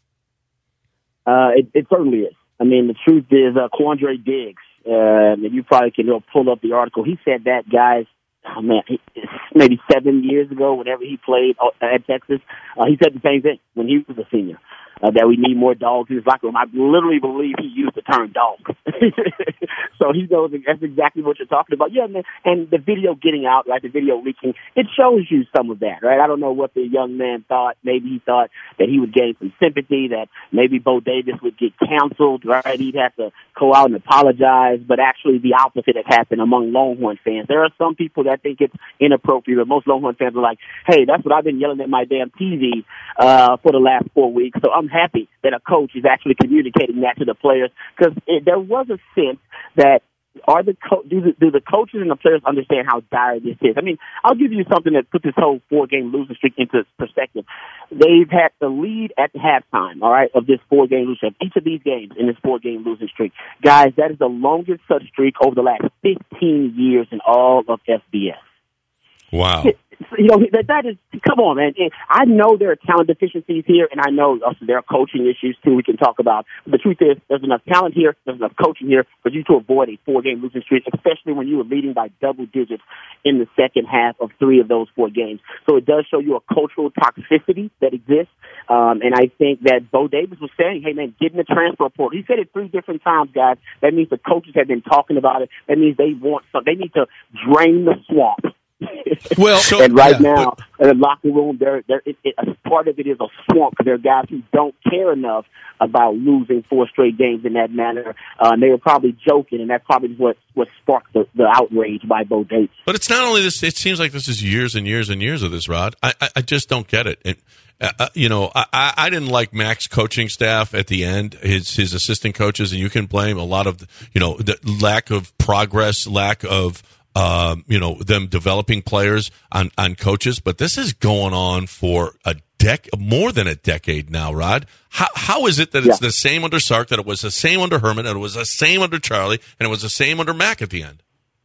K: It certainly is. I mean, the truth is, Quandre Diggs, and you probably can pull up the article. He said that, guys, maybe 7 years ago, whenever he played at Texas, he said the same thing when he was a senior, that we need more dogs in his locker room. I literally believe he used the term dog. So he knows that's exactly what you're talking about. Yeah, man. And the video getting out, right, the video leaking, it shows you some of that, right? I don't know what the young man thought. Maybe he thought that he would gain some sympathy, that maybe Bo Davis would get canceled, right? He'd have to go out and apologize. But actually the opposite has happened among Longhorn fans. There are some people that think it's inappropriate, but most Longhorn fans are like, hey, that's what I've been yelling at my damn TV for the last 4 weeks. So I'm happy that a coach is actually communicating that to the players, because there was a sense that do the coaches and the players understand how dire this is? I mean, I'll give you something that puts this whole 4-game losing streak into perspective. They've had the lead at the halftime, all right, of this 4-game losing streak. Each of these games in this 4-game losing streak. Guys, that is the longest such streak over the last 15 years in all of FBS.
D: Wow.
K: You know, that is, come on, man. I know there are talent deficiencies here, and I know also there are coaching issues, too, we can talk about. But the truth is, there's enough talent here, there's enough coaching here for you to avoid a 4-game losing streak, especially when you were leading by double digits in the second half of 3 of those 4 games. So it does show you a cultural toxicity that exists. And I think that Bo Davis was saying, hey, man, get in the transfer portal. He said it 3 different times, guys. That means the coaches have been talking about it. That means they want something. They need to drain the swamp.
F: Well,
K: and now, in the locker room, a part of it is a swamp. There are guys who don't care enough about losing 4 straight games in that manner. And they were probably joking, and that's probably what sparked the outrage by Bo Davis.
D: But it's not only this. It seems like this is years and years and years of this, Rod. I just don't get it. I didn't like Mac's coaching staff at the end, his assistant coaches, and you can blame a lot of, the lack of progress, lack of them developing players on coaches, but this is going on for more than a decade now, Rod. How is it that it's the same under Sark, that it was the same under Herman, and it was the same under Charlie, and it was the same under Mac at the end?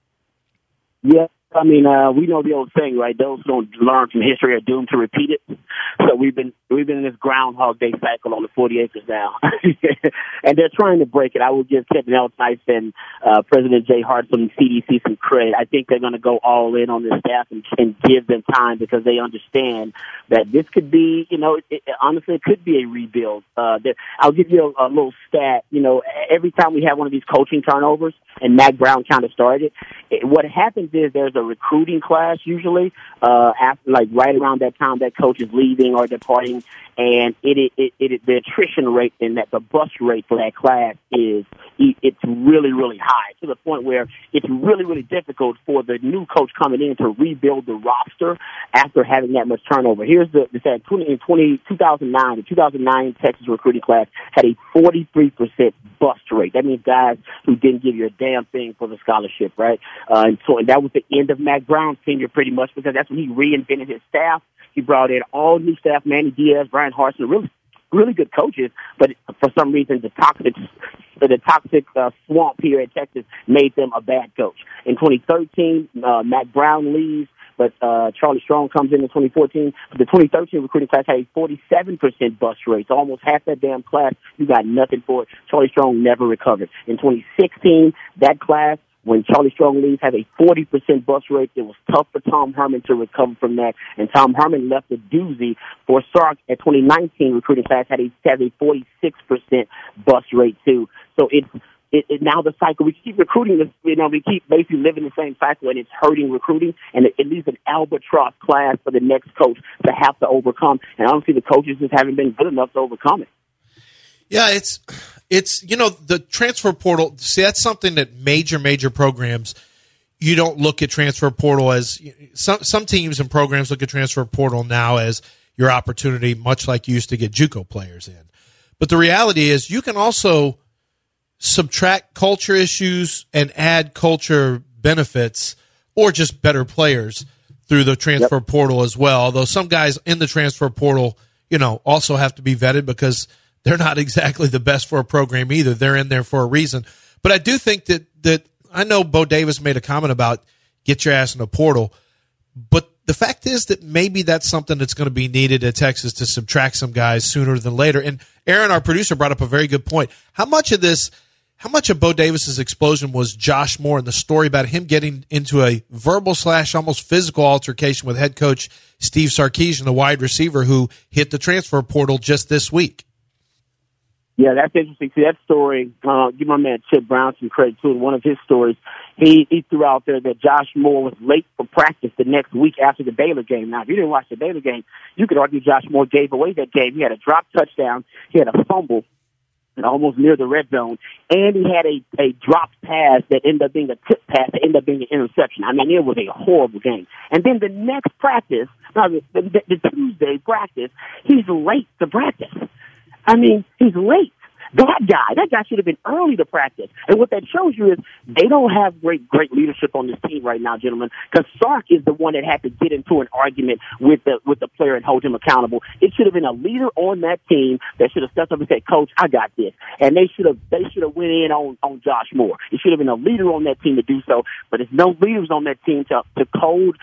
K: Yeah. I mean, we know the old saying, right? Those who don't learn from history are doomed to repeat it. So we've been in this Groundhog Day cycle on the 40 acres now, and they're trying to break it. I would give Kevin Eltife and President Jay Hart from CDC some credit. I think they're going to go all in on this staff and give them time, because they understand that this could be, honestly, it could be a rebuild. I'll give you a little stat. Every time we have one of these coaching turnovers, and Mac Brown kind of started, what happens is there's a recruiting class usually after, like, right around that time that coach is leaving or departing, and the attrition rate and the bust rate for that class it's really, really high, to the point where it's really, really difficult for the new coach coming in to rebuild the roster after having that much turnover. Here's the stat: in 2009, the 2009 Texas recruiting class had a 43% bust rate. That means guys who didn't give you a damn thing for the scholarship, right? And that was the end of Mac Brown's tenure, pretty much, because that's when he reinvented his staff. He brought in all new staff: Manny Diaz, Brian Harsin, really good coaches, but for some reason the toxic swamp here in Texas made them a bad coach. In 2013, Mac Brown leaves, but Charlie Strong comes in 2014. But the 2013 recruiting class had a 47% bust rate. So almost half that damn class, you got nothing for it. Charlie Strong never recovered. In 2016, that class, when Charlie Strong leaves, had a 40% bust rate. It was tough for Tom Herman to recover from that, and Tom Herman left a doozy for Sark. At 2019 recruiting class had a 46% bust rate too. So it's now the cycle. We keep recruiting this, we keep basically living the same cycle, and it's hurting recruiting, and it leaves an albatross class for the next coach to have to overcome. And honestly, the coaches just haven't been good enough to overcome it.
F: Yeah, it's the transfer portal. See, that's something that major programs, you don't look at transfer portal as some teams and programs look at transfer portal now as your opportunity, much like you used to get JUCO players in. But the reality is, you can also subtract culture issues and add culture benefits, or just better players, through the transfer portal as well. Although some guys in the transfer portal, also have to be vetted, because they're not exactly the best for a program either. They're in there for a reason. But I do think that I know Bo Davis made a comment about get your ass in the portal, but the fact is that maybe that's something that's going to be needed at Texas, to subtract some guys sooner than later. And Aaron, our producer, brought up a very good point. How much of Bo Davis's explosion was Josh Moore and the story about him getting into a verbal / almost physical altercation with head coach Steve Sarkisian, the wide receiver who hit the transfer portal just this week?
K: Yeah, that's interesting. See, that story, give my man Chip Brown some credit too. In one of his stories, he threw out there that Josh Moore was late for practice the next week after the Baylor game. Now, if you didn't watch the Baylor game, you could argue Josh Moore gave away that game. He had a drop touchdown. He had a fumble almost near the red zone, and he had a dropped pass that ended up being a tip pass that ended up being an interception. I mean, it was a horrible game. And then the next practice, the Tuesday practice, he's late to practice. I mean, he's late. That guy should have been early to practice. And what that shows you is they don't have great leadership on this team right now, gentlemen, because Sark is the one that had to get into an argument with the player and hold him accountable. It should have been a leader on that team that should have stepped up and said, "Coach, I got this." And they should have went in on Josh Moore. It should have been a leader on that team to do so, but there's no leaders on that team to code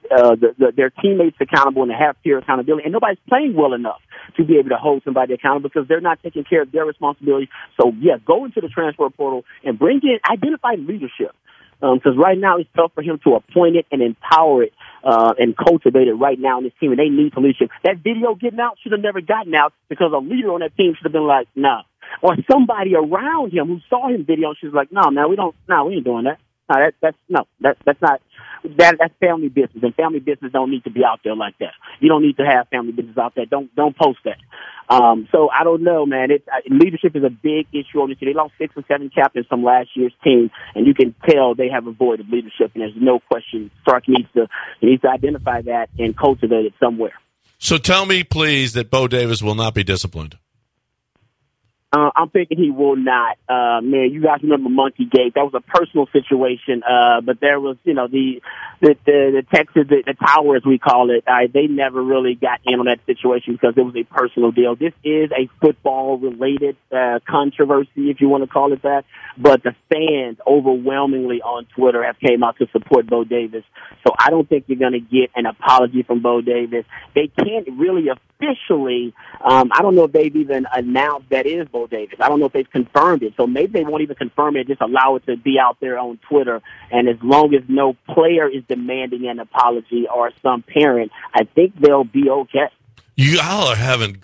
K: their teammates accountable and to have peer accountability. And nobody's playing well enough to be able to hold somebody accountable because they're not taking care of their responsibility. So, yeah, go into the transfer portal and bring in identified leadership. Because right now it's tough for him to appoint it and empower it and cultivate it right now in this team, and they need leadership. That video getting out should have never gotten out because a leader on that team should have been like, nah. Or somebody around him who saw his video and she's like, no, man, we ain't doing that. No, that's not. That's family business, and family business don't need to be out there like that. You don't need to have family business out there. Don't post that. So I don't know, man. Leadership is a big issue on this team. They lost 6 or 7 captains from last year's team, and you can tell they have a void of leadership. And there's no question Sark needs to identify that and cultivate it somewhere.
D: So tell me, please, that Bo Davis will not be disciplined.
K: I'm thinking he will not. Man, you guys remember Monkey Gate? That was a personal situation. But there was, the Texas, the tower, as we call it. They never really got in on that situation because it was a personal deal. This is a football-related controversy, if you want to call it that. But the fans overwhelmingly on Twitter have came out to support Bo Davis. So I don't think you're going to get an apology from Bo Davis. They can't really officially. I don't know if they've even announced that is Bo Davis. I don't know if they've confirmed it. So maybe they won't even confirm it, just allow it to be out there on Twitter. And as long as no player is demanding an apology or some parent, I think they'll be okay.
D: Y'all are having,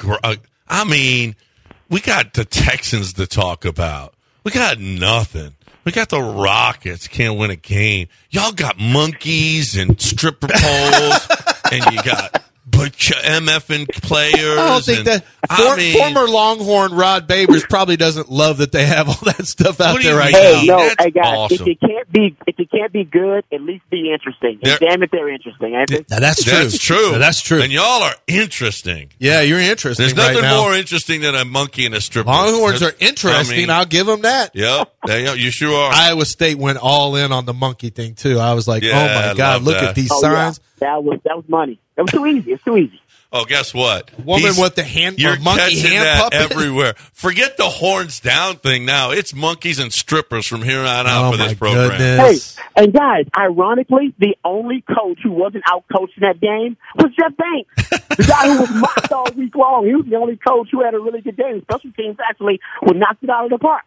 D: we got the Texans to talk about. We got nothing. We got the Rockets can't win a game. Y'all got monkeys and stripper poles, and you got MFing players.
F: I don't think that former Longhorn Rod Babers probably doesn't love that they have all that stuff out there right now.
K: Hey guys,
D: awesome.
K: if you can't be good, at least be interesting. And damn it, they're interesting.
F: That's true. That's true.
D: And y'all are interesting.
F: Yeah, you're interesting.
D: There's nothing
F: right now.
D: more interesting than a monkey and a stripper.
F: Longhorns are interesting. I'll give them that.
D: Yep, you sure are.
F: Iowa State went all in on the monkey thing too. I was like, oh my God, look at these signs.
K: Yeah. That was money. That was too easy. It's too easy.
D: Oh, guess what?
F: Woman with the
D: you're
F: monkey
D: catching
F: hand
D: that
F: puppet
D: everywhere. Forget the horns down thing now. It's monkeys and strippers from here on out for this program.
F: Goodness.
K: Hey, and guys, ironically, the only coach who wasn't out coaching that game was Jeff Banks, the guy who was mocked all week long. He was the only coach who had a really good game. Special teams actually would knock it out of the park.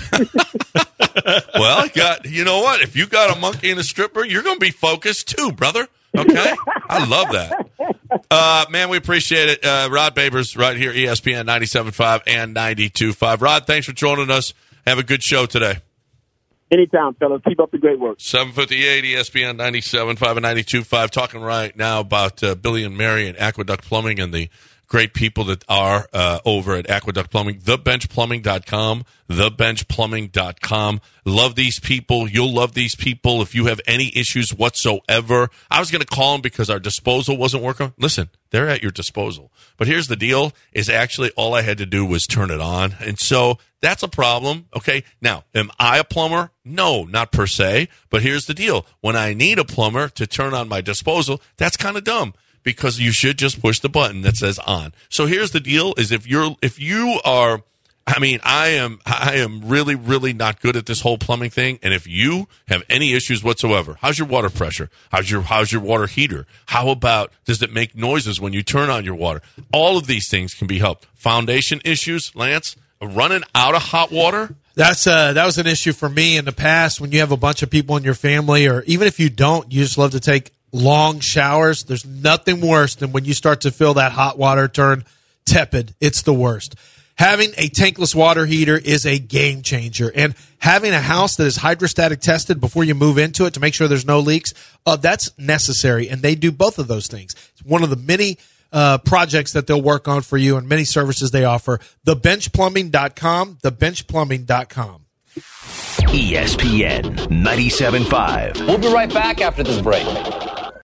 D: Well, you know what? If you got a monkey and a stripper, you're going to be focused too, brother. Okay? I love that. Man, we appreciate it. Rod Babers right here, ESPN 97.5 and 92.5. Rod, thanks for joining us. Have a good show today.
K: Anytime, fellas. Keep up the great work.
D: 758 ESPN 97.5 and 92.5. Talking right now about Billy and Mary and Aqueduct Plumbing and the great people that are over at Aqueduct Plumbing. TheBenchPlumbing.com. TheBenchPlumbing.com. Love these people. You'll love these people if you have any issues whatsoever. I was going to call them because our disposal wasn't working. Listen, they're at your disposal. But here's the deal, is actually all I had to do was turn it on. And so that's a problem. Okay. Now, am I a plumber? No, not per se. But here's the deal. When I need a plumber to turn on my disposal, that's kind of dumb. Because you should just push the button that says on. So here's the deal: is if you are, I am really, really not good at this whole plumbing thing. And if you have any issues whatsoever, how's your water pressure? How's your water heater? How about, does it make noises when you turn on your water? All of these things can be helped. Foundation issues, Lance, running out of hot water.
F: That was an issue for me in the past when you have a bunch of people in your family, or even if you don't, you just love to take long showers. There's nothing worse than when you start to feel that hot water turn tepid. It's the worst. Having a tankless water heater is a game changer. And having a house that is hydrostatic tested before you move into it to make sure there's no leaks, that's necessary. And they do both of those things. It's one of the many projects that they'll work on for you and many services they offer. TheBenchPlumbing.com, TheBenchPlumbing.com.
A: ESPN 97.5.
L: We'll be right back after this break.